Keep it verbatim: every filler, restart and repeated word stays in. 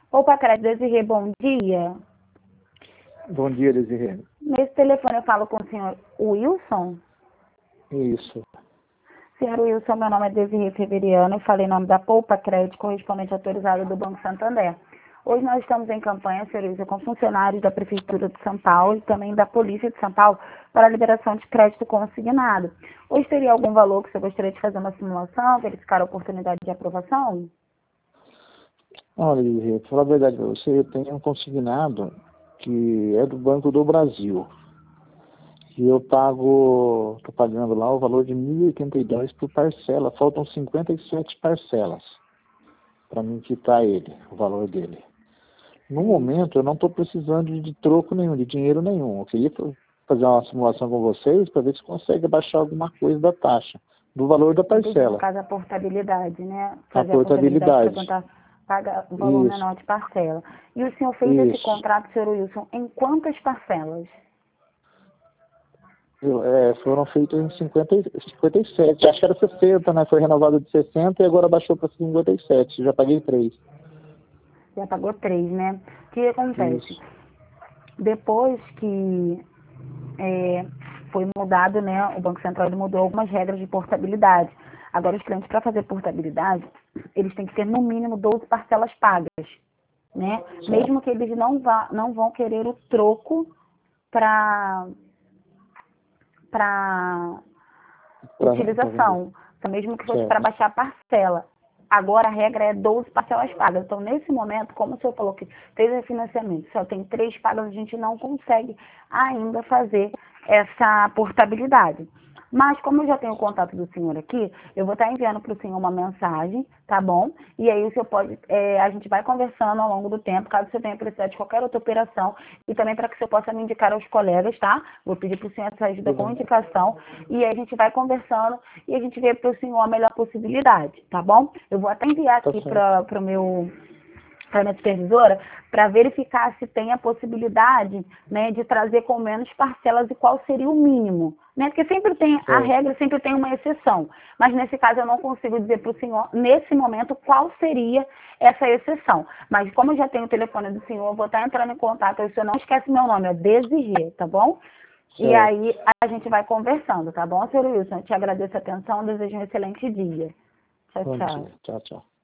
Opa, Crédito Desirê, bom dia. Bom dia, Desirê. Nesse telefone eu falo com o senhor Wilson. Isso. Senhor Wilson, meu nome é Desirê Feveriano, eu falei em nome da Poupa Crédito, correspondente autorizado do Banco Santander. Hoje nós estamos em campanha, senhor Wilson, com funcionários da Prefeitura de São Paulo e também da Polícia de São Paulo para a liberação de crédito consignado. Hoje teria algum valor que você gostaria de fazer uma simulação, verificar a oportunidade de aprovação? Olha, Desirê, para falar a verdade para você, eu tenho um consignado que é do Banco do Brasil. E eu pago, estou pagando lá o valor de mil e oitenta e dois por parcela. Faltam cinquenta e sete parcelas para mim quitar ele, o valor dele. No momento, eu não estou precisando de troco nenhum, de dinheiro nenhum. Eu queria fazer uma simulação com vocês para ver se consegue abaixar alguma coisa da taxa, do valor da parcela. No caso, a portabilidade, né? A Fazer a portabilidade para portabilidade. tentar pagar o valor Isso. menor de parcela. E o senhor fez esse Isso. contrato, senhor Wilson, em quantas parcelas? Eu, é, foram feitos em cinquenta, cinquenta e sete. Acho que era sessenta, né? Foi renovado de sessenta e agora baixou para cinquenta e sete. Já paguei três. Já pagou três, né? O que acontece? Isso. Depois que é, foi mudado, né? O Banco Central ele mudou algumas regras de portabilidade. Agora, os clientes, para fazer portabilidade, eles têm que ter no mínimo doze parcelas pagas, né? Certo. Mesmo que eles não, vá, não vão querer o troco para para utilização, então, mesmo que fosse para baixar a parcela. Agora a regra é doze parcelas pagas. Então, nesse momento, como o senhor falou que fez refinanciamento, só tem três pagas, a gente não consegue ainda fazer essa portabilidade. Mas, como eu já tenho o contato do senhor aqui, eu vou estar enviando para o senhor uma mensagem, tá bom? E aí o senhor pode, é, a gente vai conversando ao longo do tempo, caso o senhor tenha precisado de qualquer outra operação, e também para que o senhor possa me indicar aos colegas, tá? Vou pedir para o senhor essa ajuda com indicação, e aí a gente vai conversando e a gente vê para o senhor a melhor possibilidade, tá bom? Eu vou até enviar aqui para o meu... para a minha supervisora, para verificar se tem a possibilidade, né, de trazer com menos parcelas e qual seria o mínimo, né? Porque sempre tem, a regra sempre tem uma exceção, mas nesse caso eu não consigo dizer para o senhor, nesse momento, qual seria essa exceção. Mas como eu já tenho o telefone do senhor, eu vou estar entrando em contato, o senhor não esquece meu nome, é Desirê, tá bom? Certo. E aí a gente vai conversando, tá bom, senhor Wilson? Eu te agradeço a atenção, desejo um excelente dia. Tchau, Bom tchau. dia. Tchau, tchau.